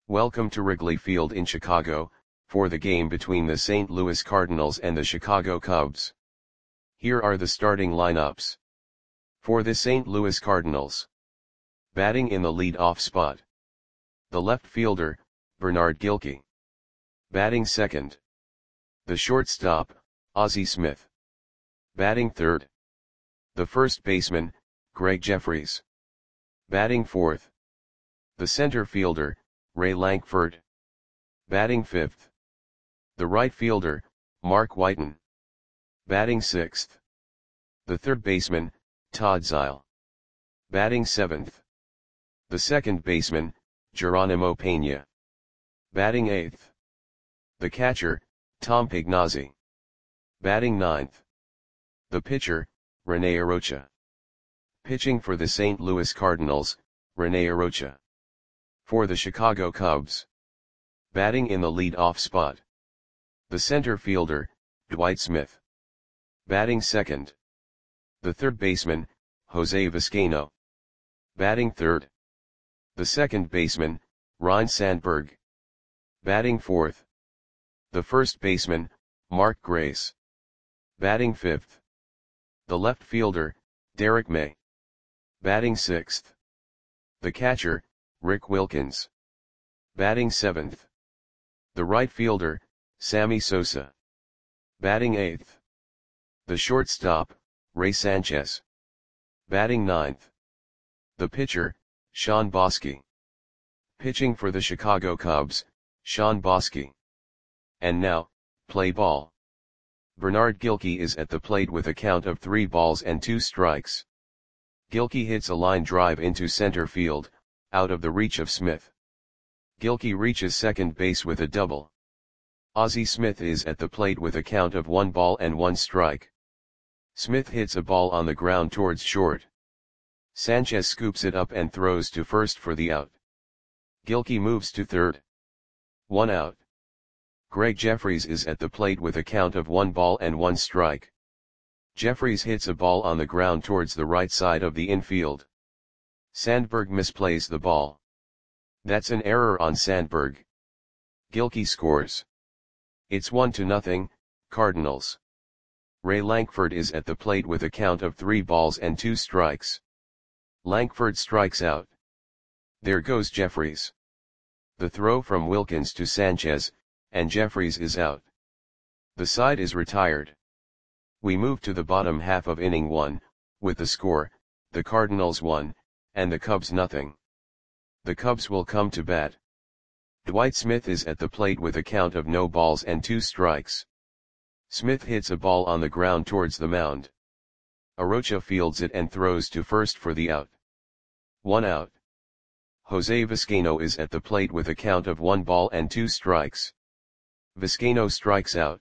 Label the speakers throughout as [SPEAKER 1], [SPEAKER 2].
[SPEAKER 1] Welcome to Wrigley Field in Chicago, for the game between the St. Louis Cardinals and the Chicago Cubs. Here are the starting lineups. For the St. Louis Cardinals. Batting in the lead-off spot. The left fielder, Bernard Gilkey. Batting second. The shortstop, Ozzie Smith. Batting third. The first baseman, Gregg Jefferies. Batting fourth. The center fielder, Ray Lankford. Batting fifth. The right fielder, Mark Whiten. Batting sixth. The third baseman, Todd Zeile. Batting seventh. The second baseman, Geronimo Pena. Batting eighth. The catcher, Tom Pagnozzi. Batting ninth. The pitcher, Rene Arocha. Pitching for the St. Louis Cardinals, Rene Arocha. For the Chicago Cubs. Batting in the lead-off spot. The center fielder, Dwight Smith. Batting second. The third baseman, Jose Vizcaino. Batting third. The second baseman, Ryne Sandberg. Batting fourth. The first baseman, Mark Grace. Batting fifth. The left fielder, Derek May. Batting sixth. The catcher, Rick Wilkins. Batting seventh. The right fielder, Sammy Sosa. Batting eighth. The shortstop, Ray Sanchez. Batting ninth. The pitcher, Shawn Boskie. Pitching for the Chicago Cubs, Shawn Boskie. And now, play ball. Bernard Gilkey is at the plate with a count of 3 balls and 2 strikes. Gilkey hits a line drive into center field, out of the reach of Smith. Gilkey reaches second base with a double. Ozzie Smith is at the plate with a count of 1 ball and 1 strike. Smith hits a ball on the ground towards short. Sanchez scoops it up and throws to first for the out. Gilkey moves to third. 1 out. Gregg Jefferies is at the plate with a count of 1 ball and 1 strike. Jefferies hits a ball on the ground towards the right side of the infield. Sandberg misplays the ball. That's an error on Sandberg. Gilkey scores. It's 1-0, Cardinals. Ray Lankford is at the plate with a count of 3 balls and 2 strikes. Lankford strikes out. There goes Jefferies. The throw from Wilkins to Sanchez, and Jefferies is out. The side is retired. We move to the bottom half of inning 1, with the score, the Cardinals 1, and the Cubs nothing. The Cubs will come to bat. Dwight Smith is at the plate with a count of no balls and 2 strikes. Smith hits a ball on the ground towards the mound. Arocha fields it and throws to first for the out. 1 out. Jose Vizcaino is at the plate with a count of 1 ball and 2 strikes. Vizcaino strikes out.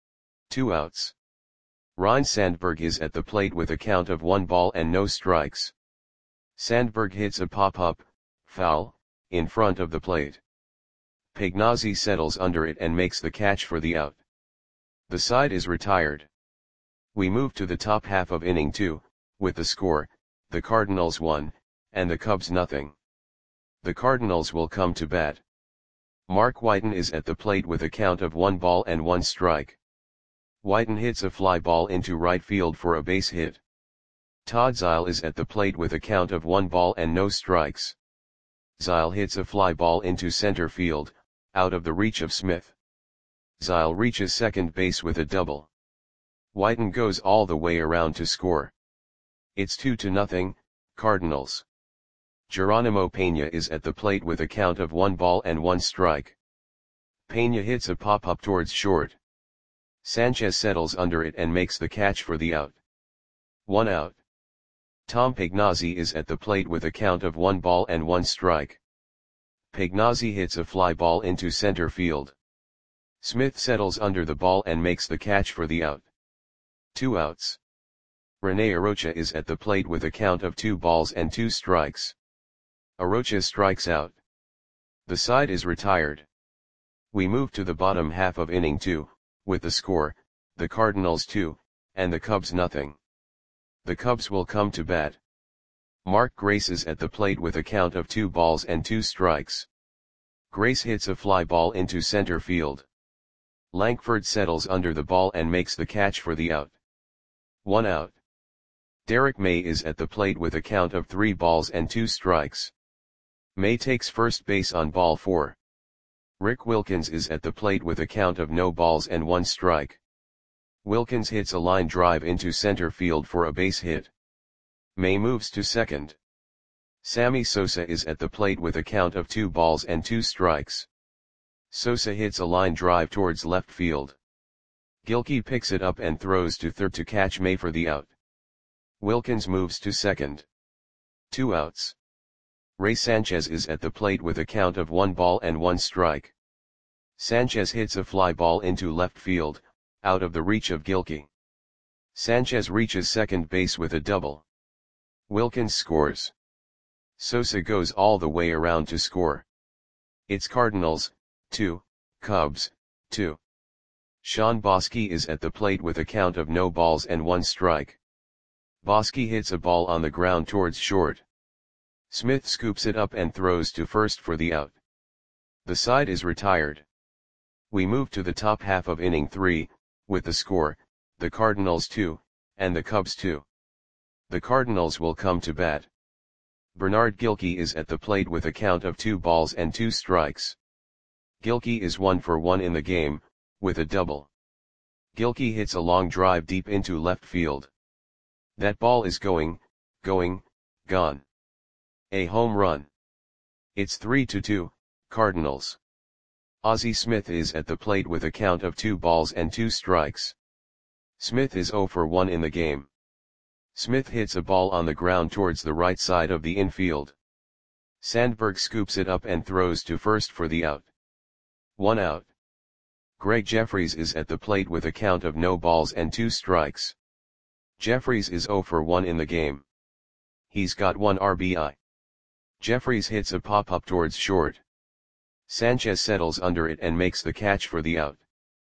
[SPEAKER 1] 2 outs. Ryne Sandberg is at the plate with a count of 1 ball and no strikes. Sandberg hits a pop-up, foul, in front of the plate. Pagnozzi settles under it and makes the catch for the out. The side is retired. We move to the top half of inning 2, with the score, the Cardinals 1, and the Cubs nothing. The Cardinals will come to bat. Mark Whiten is at the plate with a count of 1 ball and 1 strike. Whiten hits a fly ball into right field for a base hit. Todd Zeile is at the plate with a count of 1 ball and no strikes. Zeile hits a fly ball into center field, out of the reach of Smith. Zeile reaches second base with a double. Whiten goes all the way around to score. It's 2-0, Cardinals. Geronimo Pena is at the plate with a count of 1 ball and 1 strike. Pena hits a pop-up towards short. Sanchez settles under it and makes the catch for the out. 1 out. Tom Pagnozzi is at the plate with a count of 1 ball and 1 strike. Pagnozzi hits a fly ball into center field. Smith settles under the ball and makes the catch for the out. 2 outs. Rene Arocha is at the plate with a count of 2 balls and 2 strikes. Arocha strikes out. The side is retired. We move to the bottom half of inning 2, with the score, the Cardinals 2, and the Cubs nothing. The Cubs will come to bat. Mark Grace is at the plate with a count of 2 balls and 2 strikes. Grace hits a fly ball into center field. Langford settles under the ball and makes the catch for the out. 1 out. Derek May is at the plate with a count of 3 balls and 2 strikes. May takes first base on ball 4. Rick Wilkins is at the plate with a count of no balls and 1 strike. Wilkins hits a line drive into center field for a base hit. May moves to second. Sammy Sosa is at the plate with a count of 2 balls and 2 strikes. Sosa hits a line drive towards left field. Gilkey picks it up and throws to third to catch May for the out. Wilkins moves to second. 2 outs. Ray Sanchez is at the plate with a count of 1 ball and 1 strike. Sanchez hits a fly ball into left field, out of the reach of Gilkey. Sanchez reaches second base with a double. Wilkins scores. Sosa goes all the way around to score. It's Cardinals, 2, Cubs, 2. Sean Bosky is at the plate with a count of no balls and 1 strike. Bosky hits a ball on the ground towards short. Smith scoops it up and throws to first for the out. The side is retired. We move to the top half of inning 3, with the score, the Cardinals 2, and the Cubs 2. The Cardinals will come to bat. Bernard Gilkey is at the plate with a count of 2 balls and 2 strikes. Gilkey is 1 for 1 in the game, with a double. Gilkey hits a long drive deep into left field. That ball is gone. A home run. It's 3-2, Cardinals. Ozzie Smith is at the plate with a count of 2 balls and 2 strikes. Smith is 0 for 1 in the game. Smith hits a ball on the ground towards the right side of the infield. Sandberg scoops it up and throws to first for the out. 1 out. Greg Jeffries is at the plate with a count of no balls and 2 strikes. Jeffries is 0 for 1 in the game. He's got 1 RBI. Jeffries hits a pop-up towards short. Sanchez settles under it and makes the catch for the out.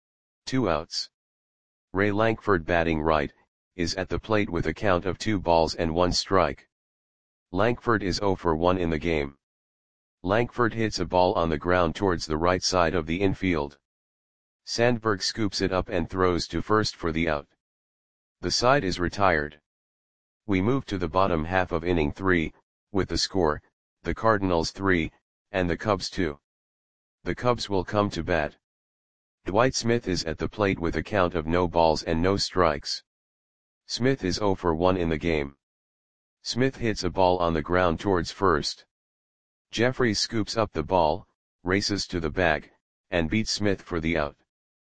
[SPEAKER 1] 2 outs. Ray Lankford, batting right, is at the plate with a count of 2 balls and 1 strike. Lankford is 0 for 1 in the game. Lankford hits a ball on the ground towards the right side of the infield. Sandberg scoops it up and throws to first for the out. The side is retired. We move to the bottom half of inning 3, with the score, the Cardinals 3, and the Cubs 2. The Cubs will come to bat. Dwight Smith is at the plate with a count of no balls and no strikes. Smith is 0 for 1 in the game. Smith hits a ball on the ground towards first. Jeffries scoops up the ball, races to the bag, and beats Smith for the out.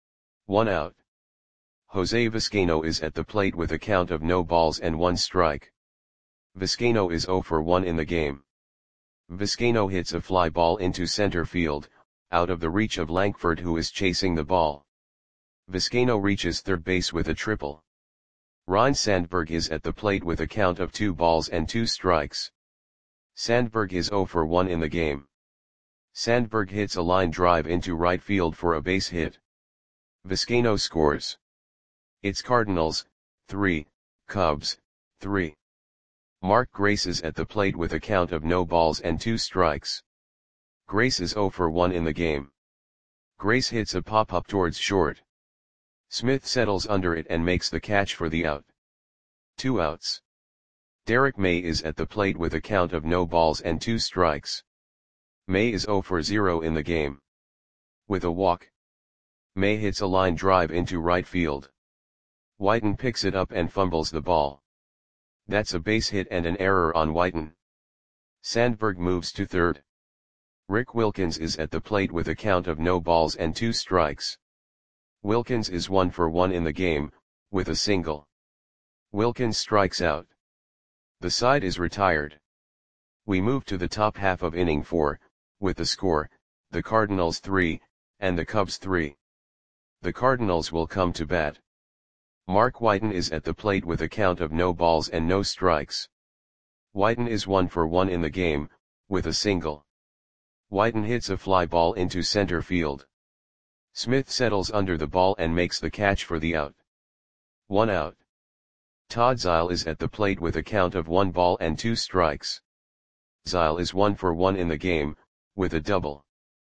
[SPEAKER 1] 1 out. Jose Vizcaino is at the plate with a count of no balls and 1 strike. Vizcaino is 0 for 1 in the game. Vizcaino hits a fly ball into center field, out of the reach of Lankford, who is chasing the ball. Vizcaino reaches third base with a triple. Ryne Sandberg is at the plate with a count of 2 balls and 2 strikes. Sandberg is 0 for 1 in the game. Sandberg hits a line drive into right field for a base hit. Vizcaino scores. It's Cardinals, 3, Cubs, 3. Mark Grace is at the plate with a count of no balls and 2 strikes. Grace is 0 for 1 in the game. Grace hits a pop-up towards short. Smith settles under it and makes the catch for the out. 2 outs. Derek May is at the plate with a count of no balls and 2 strikes. May is 0 for 0 in the game. With a walk. May hits a line drive into right field. Whiten picks it up and fumbles the ball. That's a base hit and an error on Whiten. Sandberg moves to third. Rick Wilkins is at the plate with a count of no balls and 2 strikes. Wilkins is 1 for 1 in the game, with a single. Wilkins strikes out. The side is retired. We move to the top half of inning 4, with the score, the Cardinals 3, and the Cubs 3. The Cardinals will come to bat. Mark Whiten is at the plate with a count of no balls and no strikes. Whiten is 1 for 1 in the game, with a single. Whiten hits a fly ball into center field. Smith settles under the ball and makes the catch for the out. 1 out. Todd Zeile is at the plate with a count of 1 ball and 2 strikes. Zeile is 1 for 1 in the game, with a double.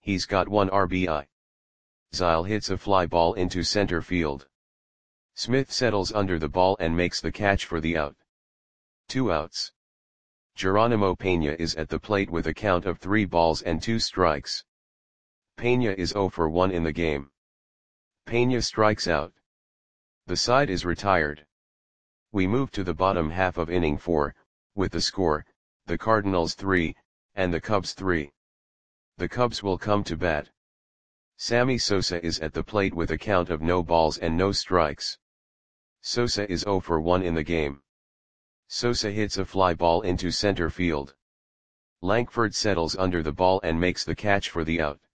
[SPEAKER 1] He's got 1 RBI. Zile hits a fly ball into center field. Smith settles under the ball and makes the catch for the out. 2 outs. Geronimo Pena is at the plate with a count of 3 balls and 2 strikes. Pena is 0 for 1 in the game. Pena strikes out. The side is retired. We move to the bottom half of inning 4, with the score, the Cardinals 3, and the Cubs 3. The Cubs will come to bat. Sammy Sosa is at the plate with a count of no balls and no strikes. Sosa is 0 for 1 in the game. Sosa hits a fly ball into center field. Lankford settles under the ball and makes the catch for the out.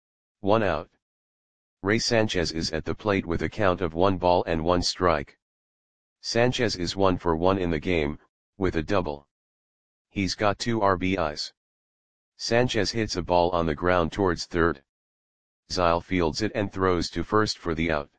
[SPEAKER 1] 1 out. Ray Sanchez is at the plate with a count of 1 ball and 1 strike. Sanchez is 1 for 1 in the game, with a double. He's got 2 RBIs. Sanchez hits a ball on the ground towards third. Zile fields it and throws to first for the out.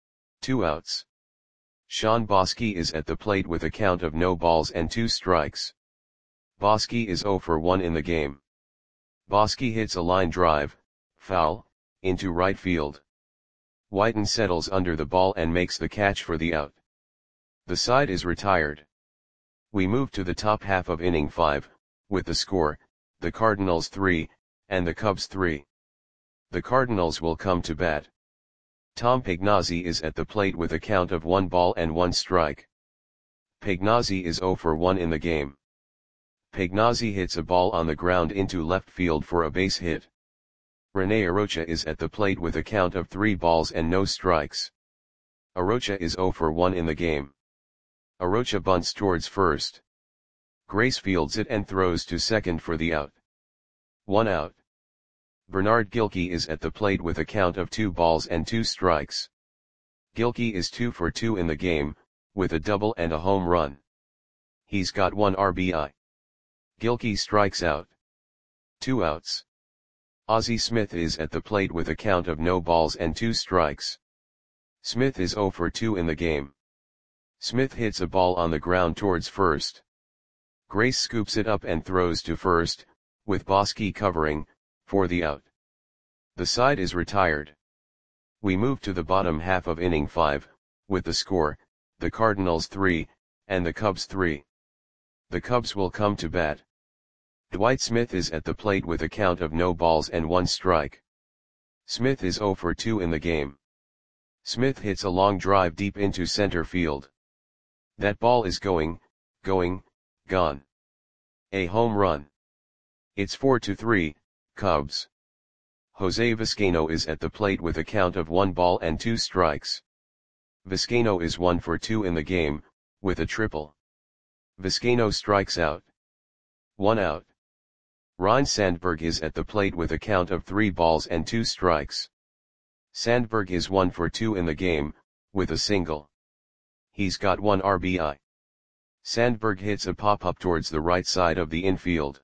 [SPEAKER 1] 2 outs. Sean Bosky is at the plate with a count of no balls and 2 strikes. Bosky is 0 for 1 in the game. Bosky hits a line drive, foul, into right field. Whiten settles under the ball and makes the catch for the out. The side is retired. We move to the top half of inning 5, with the score, the Cardinals 3, and the Cubs 3. The Cardinals will come to bat. Tom Pagnozzi is at the plate with a count of 1 ball and 1 strike. Pagnozzi is 0 for 1 in the game. Pagnozzi hits a ball on the ground into left field for a base hit. Rene Arocha is at the plate with a count of 3 balls and no strikes. Arocha is 0 for 1 in the game. Arocha bunts towards first. Grace fields it and throws to second for the out. 1 out. Bernard Gilkey is at the plate with a count of 2 balls and 2 strikes. Gilkey is 2 for 2 in the game, with a double and a home run. He's got 1 RBI. Gilkey strikes out. 2 outs. Ozzie Smith is at the plate with a count of no balls and 2 strikes. Smith is 0 for 2 in the game. Smith hits a ball on the ground towards first. Grace scoops it up and throws to first, with Bosky covering, for the out. The side is retired. We move to the bottom half of inning 5, with the score, the Cardinals 3, and the Cubs 3. The Cubs will come to bat. Dwight Smith is at the plate with a count of no balls and 1 strike. Smith is 0 for 2 in the game. Smith hits a long drive deep into center field. That ball is gone. A home run. It's 4-3, Cubs. Jose Vizcaino is at the plate with a count of 1 ball and 2 strikes. Vizcaino is 1 for 2 in the game, with a triple. Vizcaino strikes out. 1 out. Ryne Sandberg is at the plate with a count of 3 balls and 2 strikes. Sandberg is 1 for 2 in the game, with a single. He's got 1 RBI. Sandberg hits a pop-up towards the right side of the infield.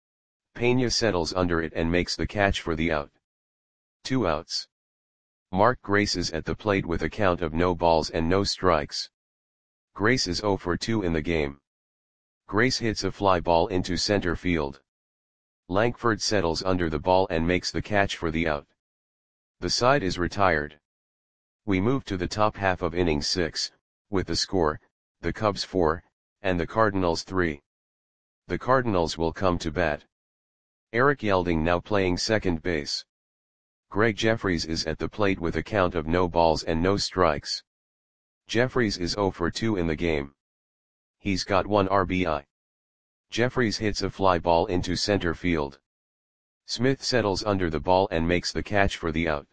[SPEAKER 1] Pena settles under it and makes the catch for the out. 2 outs. Mark Grace is at the plate with a count of no balls and no strikes. Grace is 0 for 2 in the game. Grace hits a fly ball into center field. Lankford settles under the ball and makes the catch for the out. The side is retired. We move to the top half of inning 6, with the score, the Cubs 4, and the Cardinals 3. The Cardinals will come to bat. Eric Yelding now playing second base. Greg Jeffries is at the plate with a count of no balls and no strikes. Jeffries is 0 for 2 in the game. He's got 1 RBI. Jeffries hits a fly ball into center field. Smith settles under the ball and makes the catch for the out.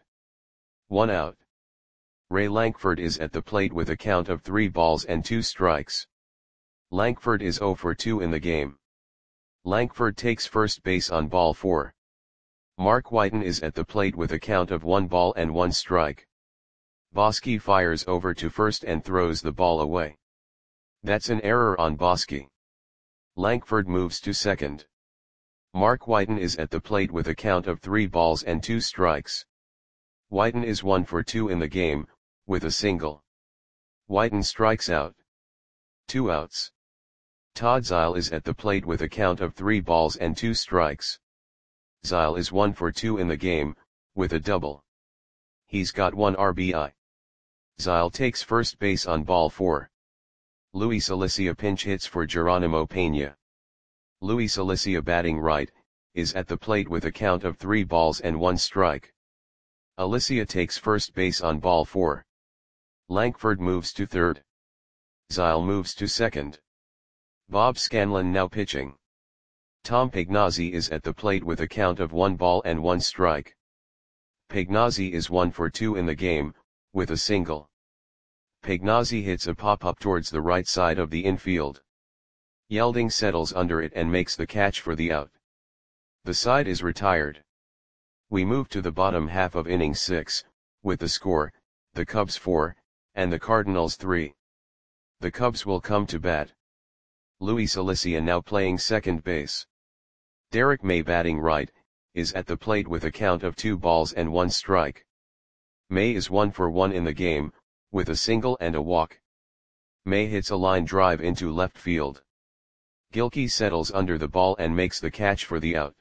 [SPEAKER 1] 1 out. Ray Lankford is at the plate with a count of 3 balls and 2 strikes. Lankford is 0 for 2 in the game. Lankford takes first base on ball 4. Mark Whiten is at the plate with a count of 1 ball and 1 strike. Bosky fires over to first and throws the ball away. That's an error on Bosky. Lankford moves to second. Mark Whiten is at the plate with a count of 3 balls and 2 strikes. Whiten is 1 for 2 in the game, with a single. Whiten strikes out. 2 outs. Todd Zile is at the plate with a count of 3 balls and 2 strikes. Zyle is 1 for 2 in the game, with a double. He's got 1 RBI. Zyle takes first base on ball 4. Luis Alicia pinch hits for Geronimo Pena. Luis Alicia batting right, is at the plate with a count of 3 balls and 1 strike. Alicia takes first base on ball 4. Lankford moves to third. Zyle moves to second. Bob Scanlon now pitching. Tom Pagnozzi is at the plate with a count of 1 ball and 1 strike. Pagnozzi is 1 for 2 in the game, with a single. Pagnozzi hits a pop-up towards the right side of the infield. Yelding settles under it and makes the catch for the out. The side is retired. We move to the bottom half of inning 6, with the score, the Cubs 4, and the Cardinals 3. The Cubs will come to bat. Luis Alicia now playing second base. Derek May batting right, is at the plate with a count of 2 balls and 1 strike. May is 1 for 1 in the game, with a single and a walk. May hits a line drive into left field. Gilkey settles under the ball and makes the catch for the out.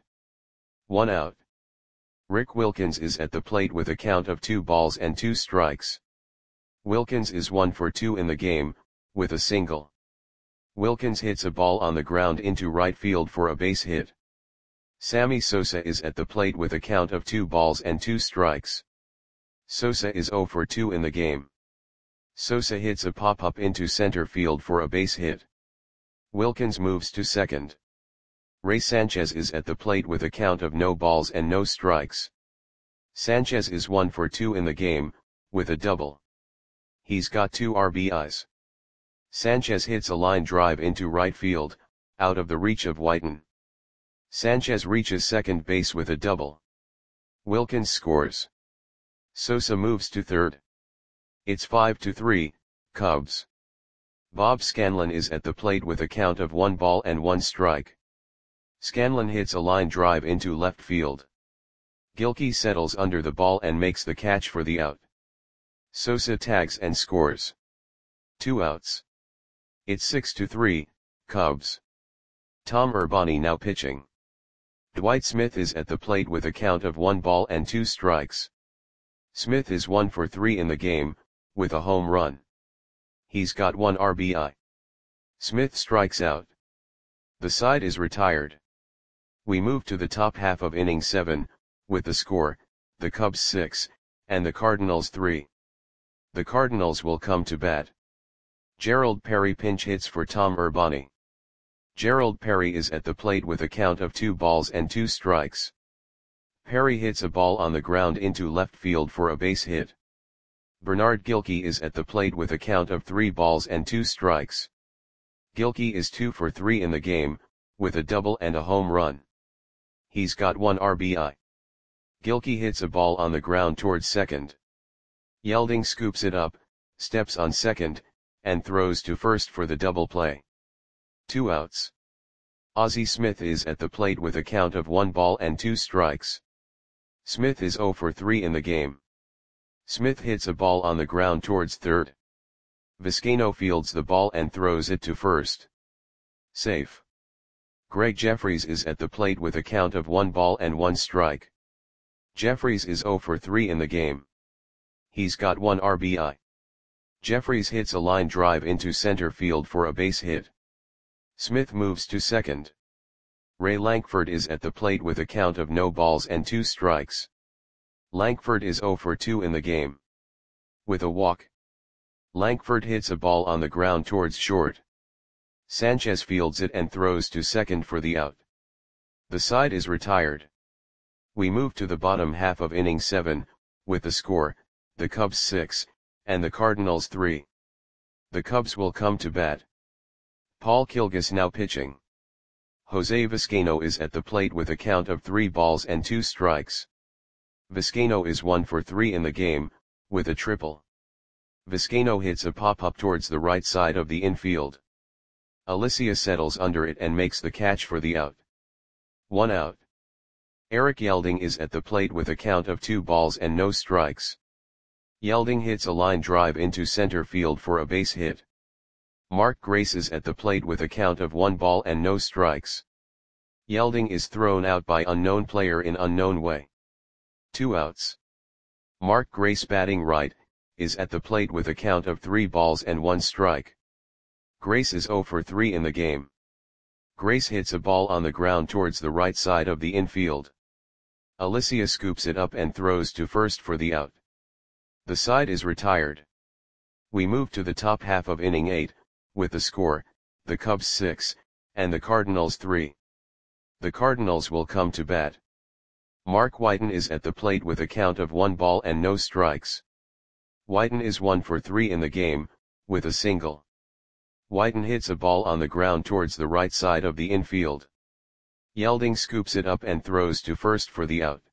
[SPEAKER 1] 1 out. Rick Wilkins is at the plate with a count of 2 balls and 2 strikes. Wilkins is 1 for 2 in the game, with a single. Wilkins hits a ball on the ground into right field for a base hit. Sammy Sosa is at the plate with a count of 2 balls and 2 strikes. Sosa is 0 for 2 in the game. Sosa hits a pop-up into center field for a base hit. Wilkins moves to second. Ray Sanchez is at the plate with a count of no balls and no strikes. Sanchez is 1 for 2 in the game, with a double. He's got 2 RBIs. Sanchez hits a line drive into right field, out of the reach of Whiten. Sanchez reaches second base with a double. Wilkins scores. Sosa moves to third. It's 5-3, Cubs. Bob Scanlon is at the plate with a count of 1 ball and 1 strike. Scanlon hits a line drive into left field. Gilkey settles under the ball and makes the catch for the out. Sosa tags and scores. 2 outs. It's 6-3, Cubs. Tom Urbani now pitching. Dwight Smith is at the plate with a count of 1 ball and 2 strikes. Smith is 1 for 3 in the game, with a home run. He's got 1 RBI. Smith strikes out. The side is retired. We move to the top half of inning 7, with the score, the Cubs 6, and the Cardinals 3. The Cardinals will come to bat. Gerald Perry pinch hits for Tom Urbani. Gerald Perry is at the plate with a count of 2 balls and 2 strikes. Perry hits a ball on the ground into left field for a base hit. Bernard Gilkey is at the plate with a count of 3 balls and 2 strikes. Gilkey is 2 for 3 in the game, with a double and a home run. He's got 1 RBI. Gilkey hits a ball on the ground towards second. Yelding scoops it up, steps on second, and throws to first for the double play. 2 outs. Ozzie Smith is at the plate with a count of 1 ball and 2 strikes. Smith is 0 for 3 in the game. Smith hits a ball on the ground towards third. Vizcaino fields the ball and throws it to first. Safe. Greg Jeffries is at the plate with a count of 1 ball and 1 strike. Jeffries is 0 for 3 in the game. He's got 1 RBI. Jeffries hits a line drive into center field for a base hit. Smith moves to second. Ray Lankford is at the plate with a count of no balls and 2 strikes. Lankford is 0 for 2 in the game. With a walk. Lankford hits a ball on the ground towards short. Sanchez fields it and throws to second for the out. The side is retired. We move to the bottom half of inning 7, with the score, the Cubs 6, and the Cardinals 3. The Cubs will come to bat. Paul Kilgus now pitching. Jose Vizcaino is at the plate with a count of 3 balls and 2 strikes. Vizcaino is 1 for 3 in the game, with a triple. Vizcaino hits a pop-up towards the right side of the infield. Alicia settles under it and makes the catch for the out. 1 out. Eric Yelding is at the plate with a count of 2 balls and no strikes. Yelding hits a line drive into center field for a base hit. Mark Grace is at the plate with a count of 1 ball and no strikes. Yelding is thrown out by unknown player in unknown way. 2 outs. Mark Grace batting right, is at the plate with a count of 3 balls and 1 strike. Grace is 0 for 3 in the game. Grace hits a ball on the ground towards the right side of the infield. Alicia scoops it up and throws to first for the out. The side is retired. We move to the top half of inning 8, with the score, the Cubs 6, and the Cardinals 3. The Cardinals will come to bat. Mark Whiten is at the plate with a count of 1 ball and no strikes. Whiten is 1 for 3 in the game, with a single. Whiten hits a ball on the ground towards the right side of the infield. Yelding scoops it up and throws to first for the out.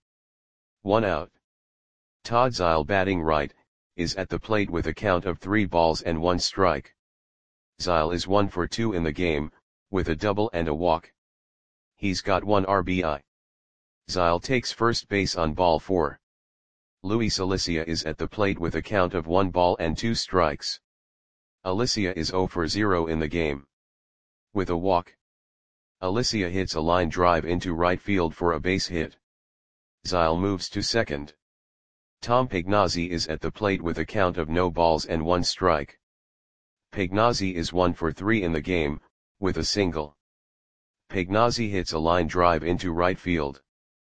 [SPEAKER 1] 1 out. Todd Zeile batting right, is at the plate with a count of 3 balls and 1 strike. Zeile is 1 for 2 in the game, with a double and a walk. He's got 1 RBI. Zeile takes first base on ball 4. Luis Alicia is at the plate with a count of 1 ball and 2 strikes. Alicia is 0 for 0 in the game. With a walk. Alicia hits a line drive into right field for a base hit. Zeile moves to second. Tom Pignazzi is at the plate with a count of no balls and 1 strike. Pignazzi is 1 for 3 in the game, with a single. Pignazzi hits a line drive into right field.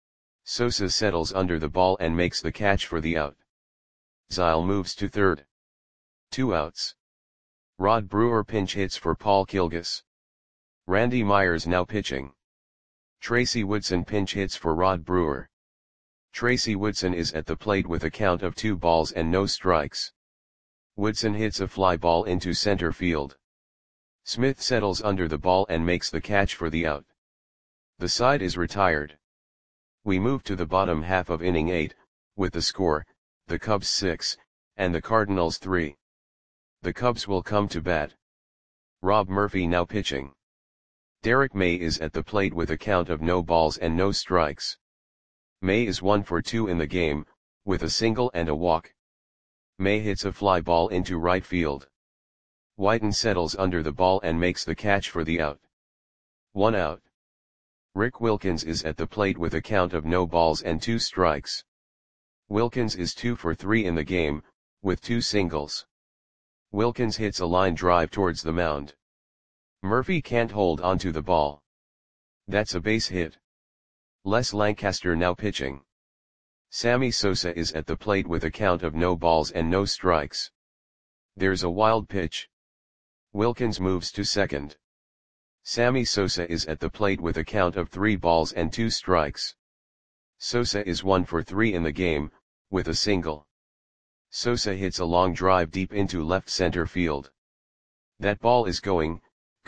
[SPEAKER 1] Sosa settles under the ball and makes the catch for the out. Zeile moves to third. 2 outs. Rod Brewer pinch hits for Paul Kilgus. Randy Myers now pitching. Tracy Woodson pinch hits for Rod Brewer. Tracy Woodson is at the plate with a count of 2 balls and no strikes. Woodson hits a fly ball into center field. Smith settles under the ball and makes the catch for the out. The side is retired. We move to the bottom half of inning 8, with the score, the Cubs 6, and the Cardinals 3. The Cubs will come to bat. Rob Murphy now pitching. Derek May is at the plate with a count of no balls and no strikes. May is 1 for 2 in the game, with a single and a walk. May hits a fly ball into right field. Whiten settles under the ball and makes the catch for the out. 1 out. Rick Wilkins is at the plate with a count of no balls and 2 strikes. Wilkins is 2 for 3 in the game, with 2 singles. Wilkins hits a line drive towards the mound. Murphy can't hold onto the ball. That's a base hit. Les Lancaster now pitching. Sammy Sosa is at the plate with a count of no balls and no strikes. There's a wild pitch. Wilkins moves to second. Sammy Sosa is at the plate with a count of 3 balls and 2 strikes. Sosa is 1 for 3 in the game, with a single. Sosa hits a long drive deep into left center field. That ball is gone.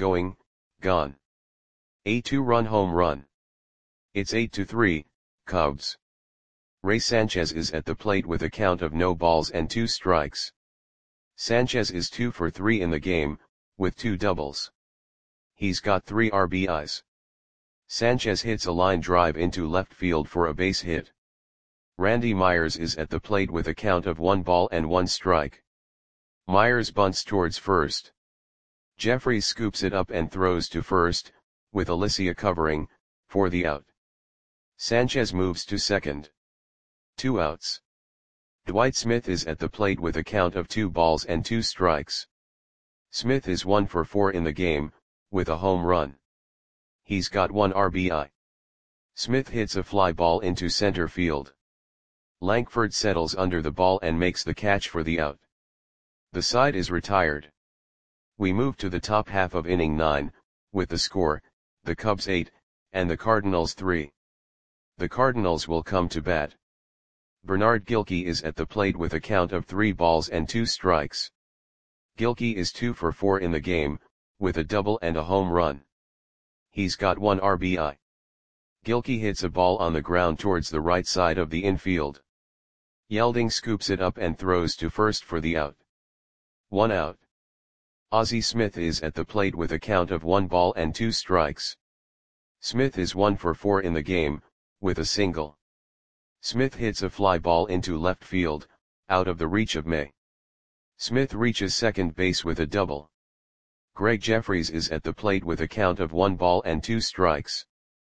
[SPEAKER 1] A 2-run home run. It's 8-3, Cubs. Ray Sanchez is at the plate with a count of no balls and 2 strikes. Sanchez is 2 for 3 in the game, with 2 doubles. He's got 3 RBIs. Sanchez hits a line drive into left field for a base hit. Randy Myers is at the plate with a count of 1 ball and 1 strike. Myers bunts towards first. Jeffries scoops it up and throws to first, with Alicia covering, for the out. Sanchez moves to second. 2 outs. Dwight Smith is at the plate with a count of 2 balls and 2 strikes. Smith is 1 for 4 in the game, with a home run. He's got 1 RBI. Smith hits a fly ball into center field. Lankford settles under the ball and makes the catch for the out. The side is retired. We move to the top half of inning 9, with the score, the Cubs 8, and the Cardinals 3. The Cardinals will come to bat. Bernard Gilkey is at the plate with a count of 3 balls and 2 strikes. Gilkey is 2 for 4 in the game, with a double and a home run. He's got 1 RBI. Gilkey hits a ball on the ground towards the right side of the infield. Yelding scoops it up and throws to first for the out. 1 out. Ozzie Smith is at the plate with a count of 1 ball and 2 strikes. Smith is 1 for 4 in the game, with a single. Smith hits a fly ball into left field, out of the reach of May. Smith reaches second base with a double. Greg Jeffries is at the plate with a count of 1 ball and 2 strikes.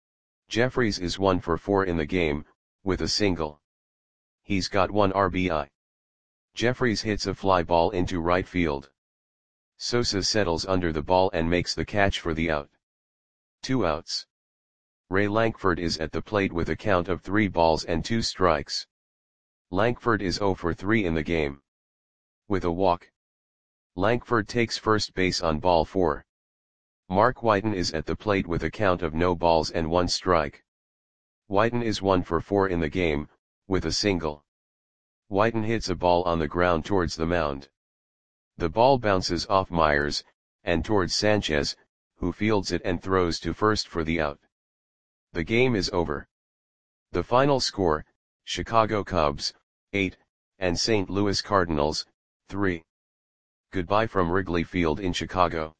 [SPEAKER 1] Jeffries is 1 for 4 in the game, with a single. He's got 1 RBI. Jeffries hits a fly ball into right field. Sosa settles under the ball and makes the catch for the out. 2 outs. Ray Lankford is at the plate with a count of 3 balls and 2 strikes. Lankford is 0 for 3 in the game. With a walk. Lankford takes first base on ball 4. Mark Whiten is at the plate with a count of no balls and 1 strike. Whiten is 1 for 4 in the game, with a single. Whiten hits a ball on the ground towards the mound. The ball bounces off Myers, and towards Sanchez, who fields it and throws to first for the out. The game is over. The final score, Chicago Cubs, 8, and St. Louis Cardinals, 3. Goodbye from Wrigley Field in Chicago.